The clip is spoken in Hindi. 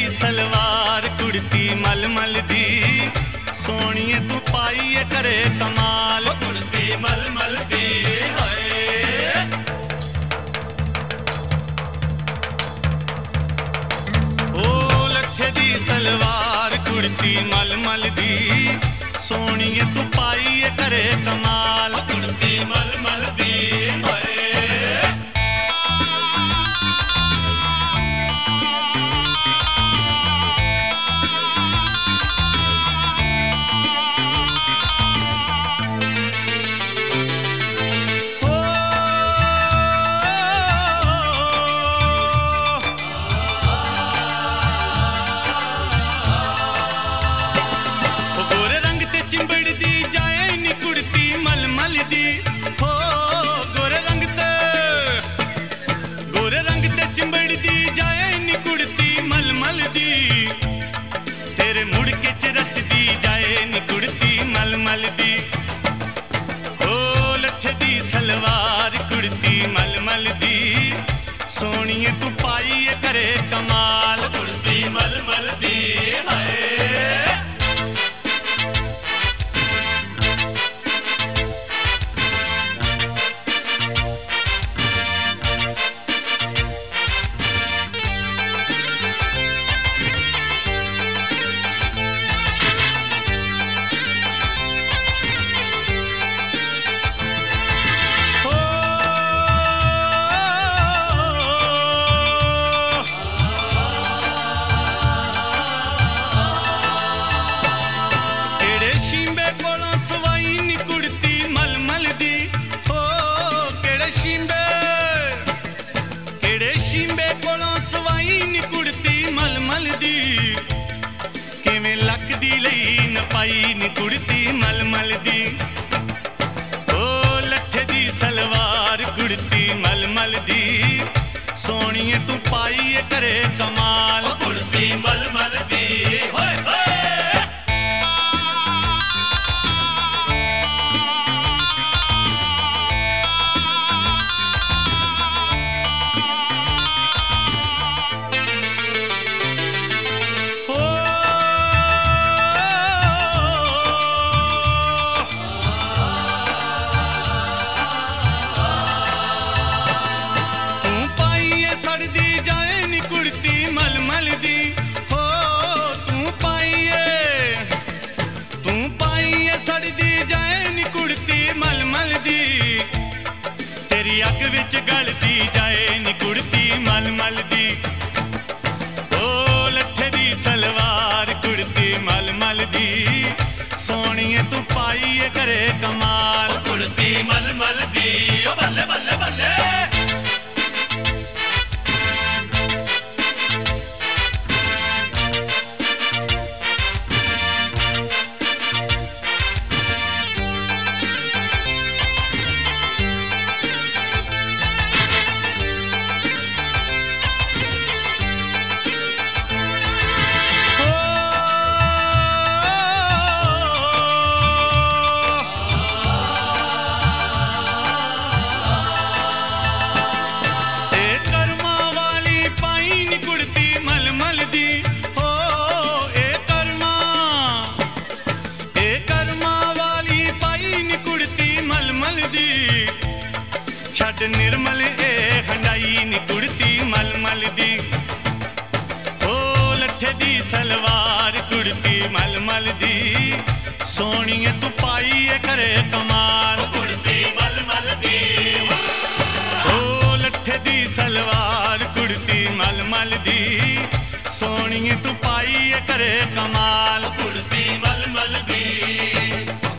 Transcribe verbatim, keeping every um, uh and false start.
सलवार कुड़ती मलमल दी सोनिए तू पाईए करे कमाल कुड़ती मलमल दी ओ लच्छे दी सलवार कुड़ती मलमल दी सोनिए तू पाईए करे कमाल कुड़ती मलमल दी तेरे मुड़के च रचदी जाए नी कुड़ती मलमल दी ओ लच्छे दी सलवार कुड़ती मलमल दी सोनिए तू पाईए करे कमाल कुड़ती मलमल दी पाई नी कुड़ती मलमल दी ओ लच्छे दी सलवार कुड़ती मलमल दी सोनिए तू पाईए करे कमाल कुड़ती मलमल दी होए होए अग विच गलती जाए नी कुड़ती मलमल दी ओ लच्छे दी सलवार कुड़ती मलमल दी सोनिए तू पाईए करे कमाल कुड़ती मलमल दी ओ बल्ले बल्ले बल्ले निर्मल ए हंडाई नी कुड़ती मलमल दी ओ लच्छे दी सलवार कुड़ती मलमल दी सोनिए तू पाईए करे कमाल कुड़ती मलमल दी ओ लच्छे दी सलवार कुड़ती मलमल दी सोनिए तू पाईए करे कमाल कुड़ती मलमल दी।